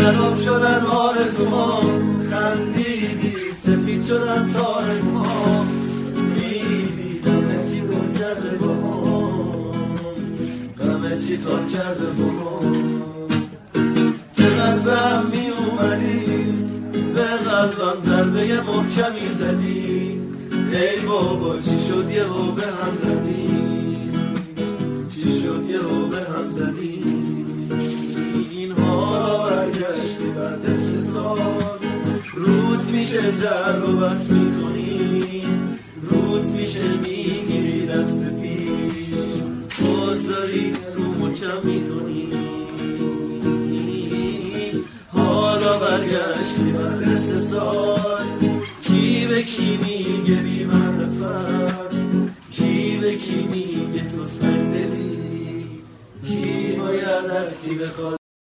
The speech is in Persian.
خراب شدن آرزوها، خندیدی سفید شدن تارک‌ها، میدیدم چی کار کرده با ما، غمه چی کار کرده با ما. چقدر به هم می اومدی، به قلبم ضربه محکمی زدی، ای بابا چی شد یه رو به هم زدی، چی شد یه رو به هم زدی. اینها برگشتی بعد 3 سال، روت میشه در رو بس میکنی، روت میشه میگیری دست پیش، باز داری رو مچم میکنی. حالا برگشتی بعد 3 سال، کی به کی میگه بی معرفت، کی به کی میگه تو سنگدلی، کی باید از کی بخواد